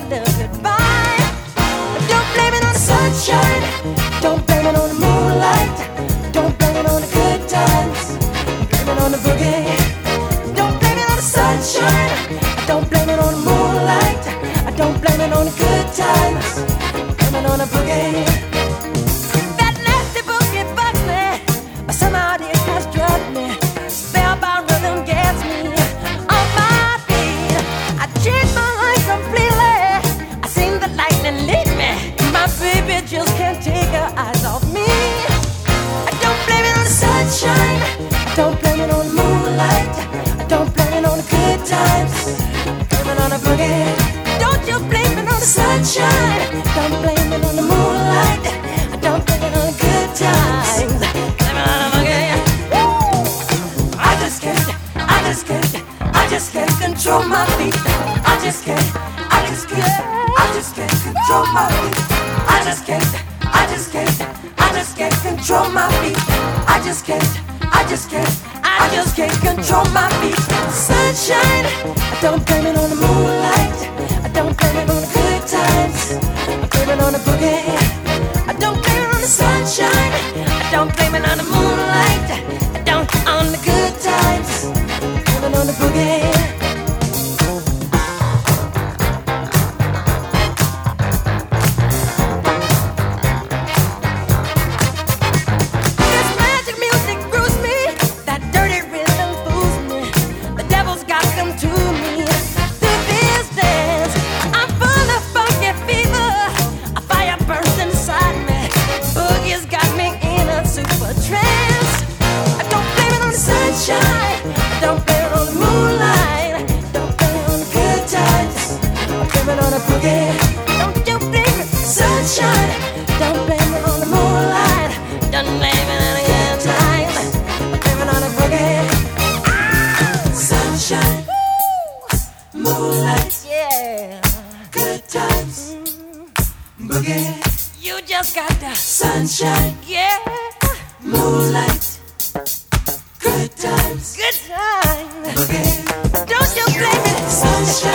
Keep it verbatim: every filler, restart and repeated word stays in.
the goodbye. Don't blame it on the sunshine. Don't blame it on the moonlight. Don't blame it on the good times. Blame it on the boogie. Don't blame it on the sunshine. Don't blame it on the moonlight. I don't blame it on the good times. Blame it on the boogie. That nasty boogie bugs me. Somehow it has drugged me. Spellbound rhythm gets me on my feet. I changed my life completely. I seen the lightning lead me. My baby just can't take her eyes off me. I don't blame it on the sunshine. I don't blame it on the moonlight. I don't blame it on the good times. I blame it on the boogie. Don't you blame it on the sunshine. Don't blame it on the moonlight. I don't blame it on the good times. Blame it on the boogie. I just can't, I just can't, I just can't control my feet. I just can't, I just can't, I just can't control my feet. I just can't, I just can't, I just can't control my feet. I just can't, I just can't, I just can't control my feet. Sunshine, I don't blame it on the moonlight. I don't blame it on the good times. I blame it on the boogie. I don't blame it on the sunshine. I don't blame it on the moonlight. I don't on the good times. I blame it on the boogie. You just got the sunshine, yeah. Moonlight, good times, good times. Boogie. Don't you blame it, sunshine.